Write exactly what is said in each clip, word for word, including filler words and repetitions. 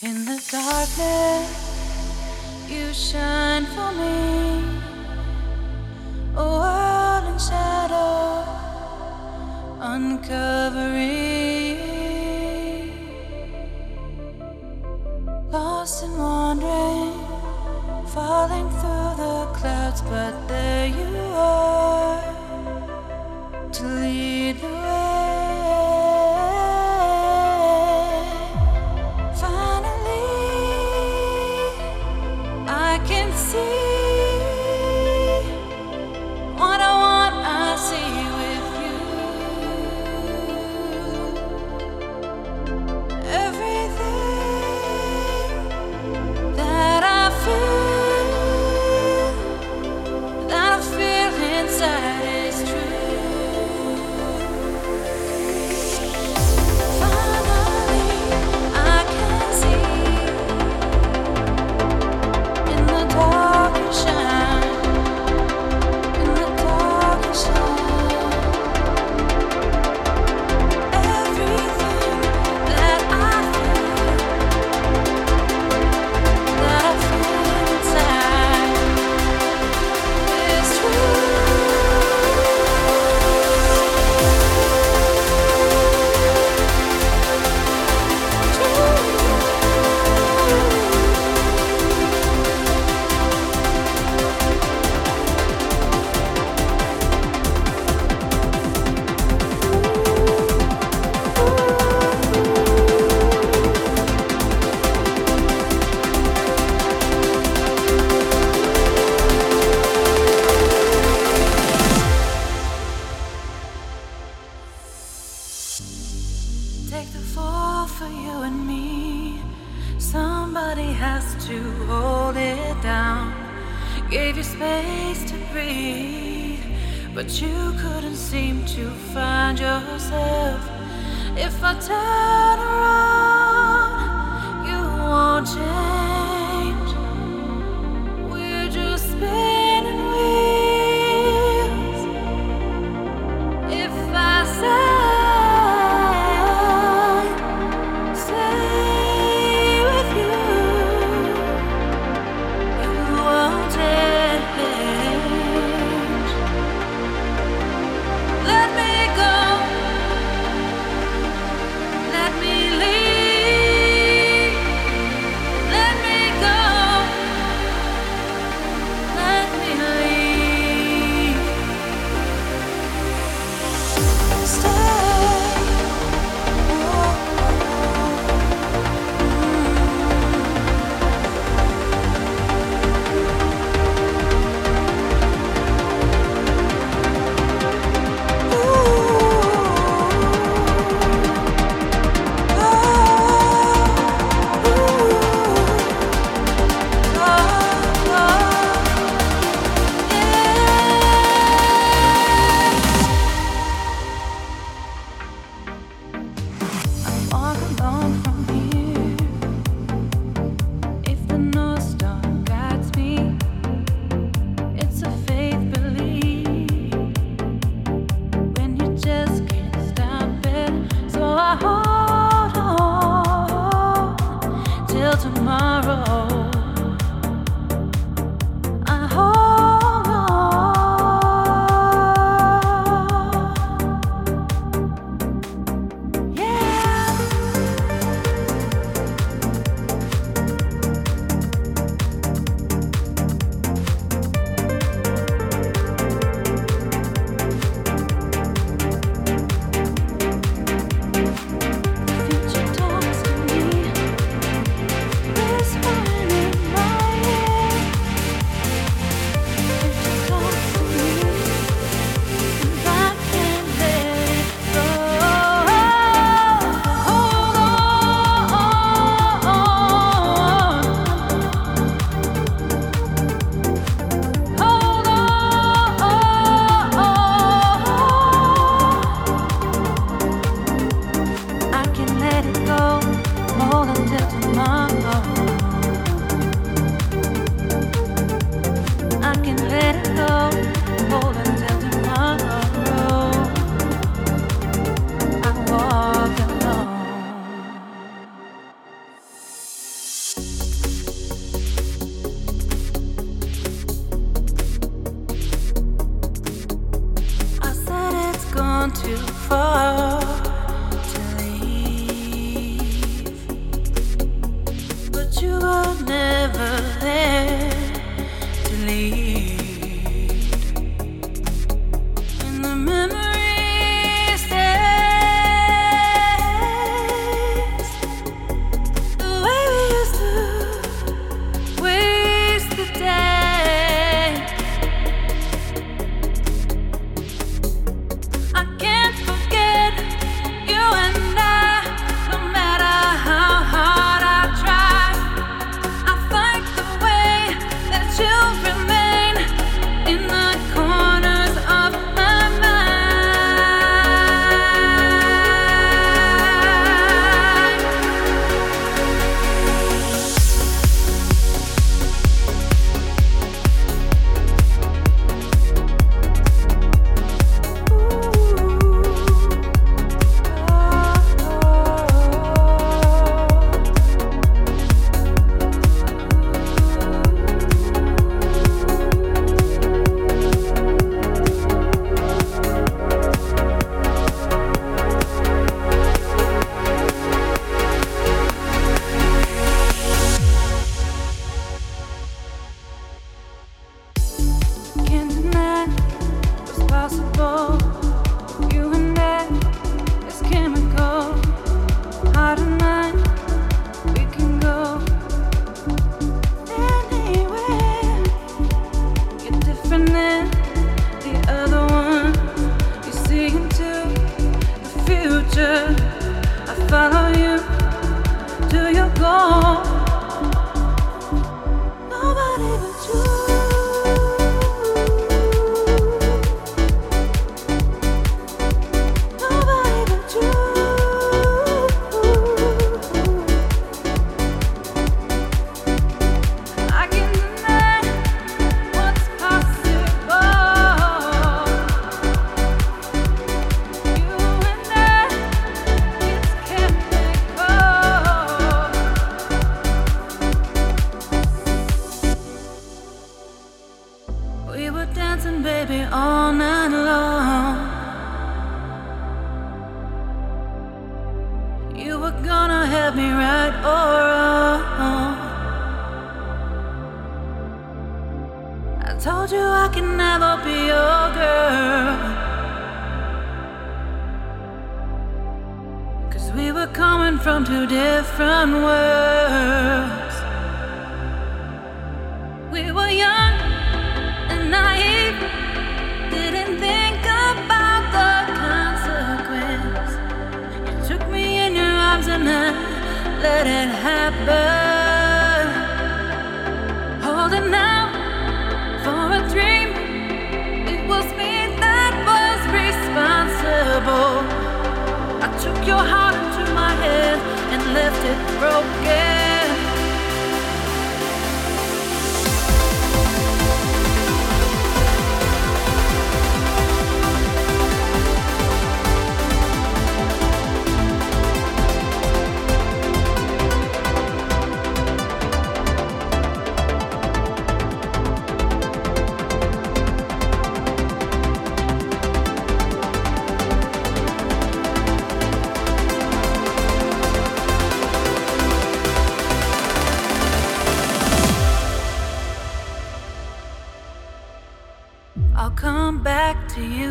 In the darkness, you shine for me. A world in shadow, uncovering. Lost and wandering, falling through the clouds, but there you are to lead the way. I can see what I want, I see with you. Everything that I feel, that I feel inside is true. Finally, I can see. In the dark you shine, in the dark you shine. Everything that I feel, that I feel inside is true. Take the fall for you and me. Somebody has to hold it down. Gave you space to breathe, but you couldn't seem to find yourself. If I turn around, you won't change. We're just spinning wheels. If I say let me go, let me leave. gone. Nobody but you. Nobody but you. I can deny what's possible. You and I, it's chemical. We were dancing, baby, all night long. You were gonna help me right or wrong. I told you I can never be your girl, 'cause we were coming from two different worlds. We were young and naive, didn't think about the consequence. You took me in your arms and I let it happen. Holding out for a dream, it was me that was responsible. I took your heart into my head and left it broken. I'll come back to you.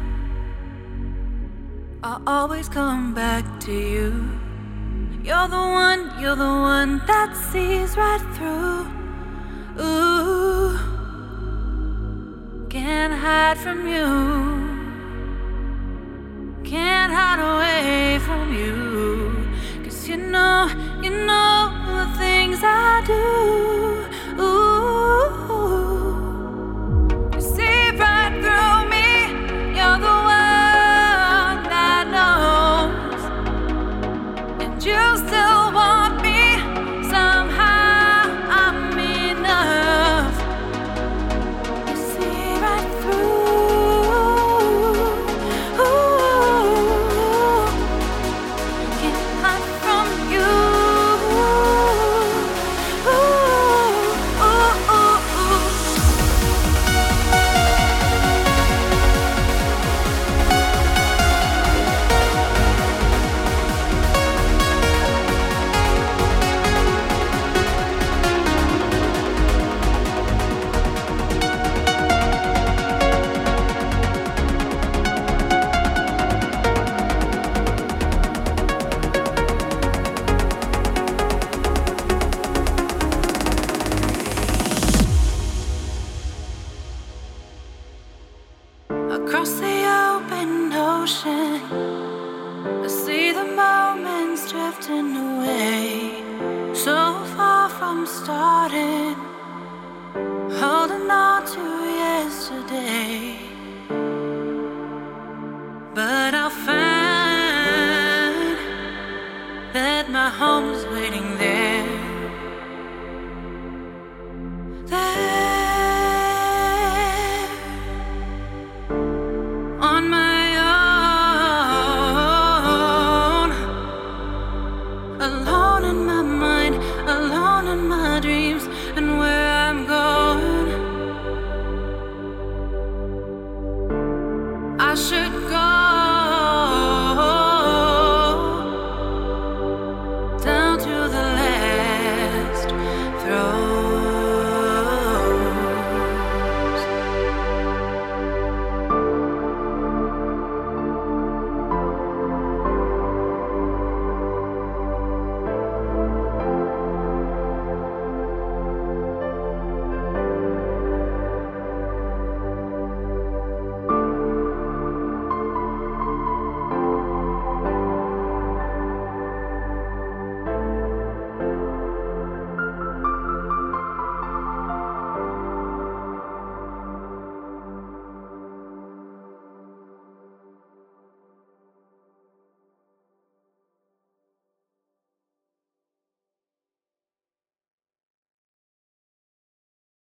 I'll always come back to you. You're the one, you're the one that sees right through. Ooh, can't hide from you. Can't hide away from you. 'Cause you know, you know the things I do. Ooh, you see right through me. You're the one that knows, and you still want me. Somehow I'm enough. You see right through. Ooh, can't hide from you. Ooh, ooh, ooh, ooh. Across the open ocean, I see the moments drifting away, so far from starting, holding on to yesterday. But I'll find that my home is waiting there. There, on my own, alone in my mind, alone in my dreams, and where I'm going, I should